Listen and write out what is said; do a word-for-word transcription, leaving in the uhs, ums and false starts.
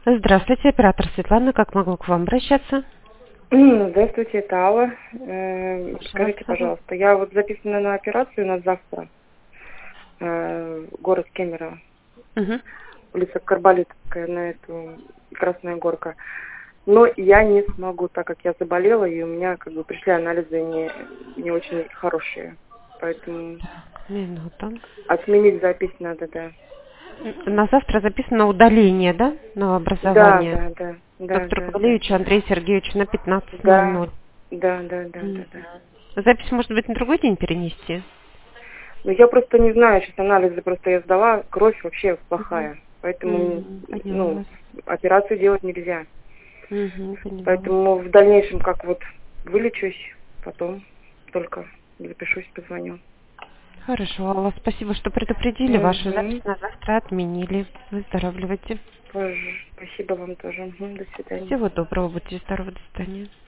Здравствуйте, оператор Светлана. Как могу к вам обращаться? М, Здравствуйте, это Алла. Э, Скажите, Пожалуйста. пожалуйста, я вот записана на операцию на завтра, э, город Кемерово, Мгм. улица Карболитовская, на эту Красная Горка. Но я не смогу, так как я заболела, и у меня как бы пришли анализы не, не очень хорошие. Поэтому Минуту. отменить запись надо, да. На завтра записано удаление, да, Да, новообразование да, да, да, доктору да, да, Павлевичу да. Андрею Сергеевичу на пятнадцать ноль Да, ноль. да, да, да, да, Мгм. да. Запись может быть на другой день перенести? Ну, я просто не знаю, сейчас анализы просто я сдала, кровь вообще Мгм. плохая. Поэтому, Мгм. Поняла ну, вас. операцию делать нельзя. Мгм. Поняла вас. Поэтому в дальнейшем, как вот вылечусь, потом только запишусь, позвоню. Хорошо, Алла, спасибо, что предупредили. Вашу Угу. запись на завтра отменили. Выздоравливайте. Спасибо вам тоже. Мгм. До свидания. Всего доброго, будьте здоровы, до свидания.